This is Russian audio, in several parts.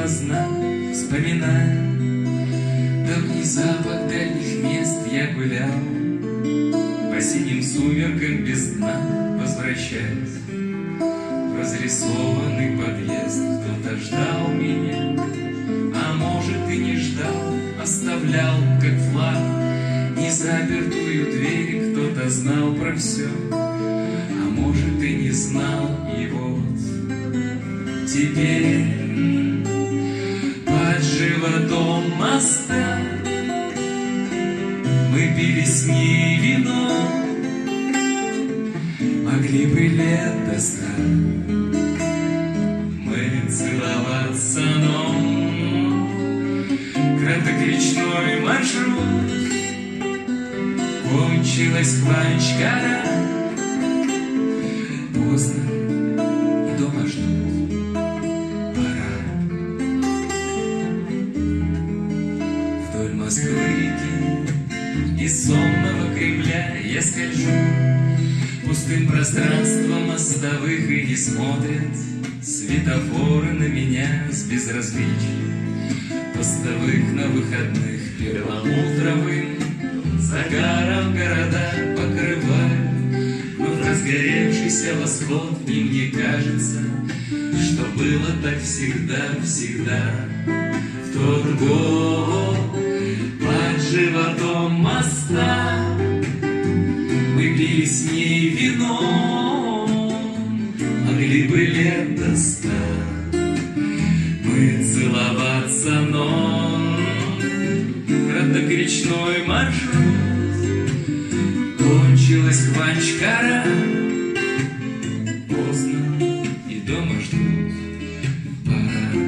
допоздна, вспоминая давний запах дальних мест. Я гулял по синим сумеркам без дна, возвращаясь в разрисованный подъезд. Кто-то ждал меня, а может и не ждал, оставлял как флаг незапертую дверь. Кто-то знал про все, а может и не знал. И вот теперь под животом моста мы пили с ней вино, могли бы лет до 100 мы целоваться, но краток речной маршрут, кончилась Хванчкара, поздно и дома ждут, пора. Вдоль Москвы реки из сонного Кремля я скольжу пустым пространством мостовых, и не смотрят светофоры на меня с безразличием постовых. На выходных перламутровым загаром города покрывают, но в разгоревшийся восход и мне кажется, что было так всегда, всегда. В тот год под животом моста мы пили с ней вино, могли бы лет до 100 мы целоваться, но краток речной маршрут, кончилась Хванчкара, поздно и дома ждут, пора.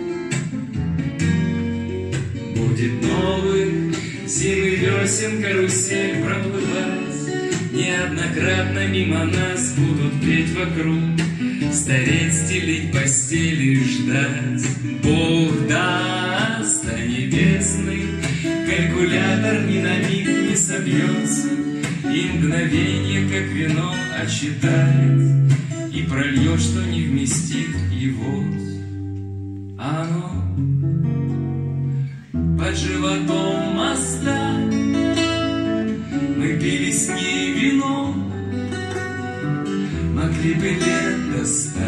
Будет новых зим и весен карусель проплывать, неоднократно мимо нас будут петь вокруг, стареть, стелить постели и ждать. Бог даст, а небесный калькулятор ни на миг не собьется, и мгновение, как вино, отсчитает и прольет, что не вместит. И вот оно под животом моста мы пили с ней вино, могли бы лет до 100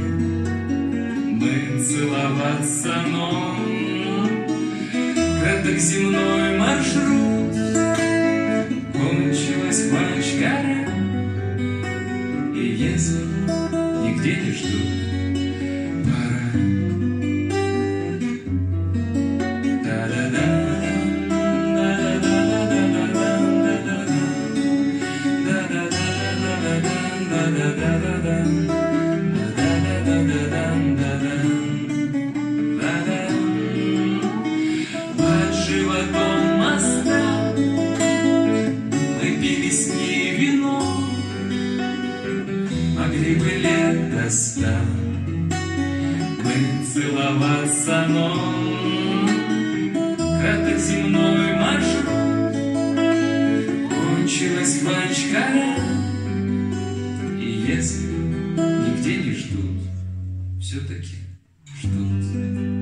мы целоваться, но краток земной маршрут, кончилась Хванчкара, и если нигде не ждут, пора. Под животом моста мы пили с ней вино, могли бы лет до 100 мы целоваться, но краток земной маршрут, кончилась Хванчкара, и если нигде не ждут, все-таки ждут.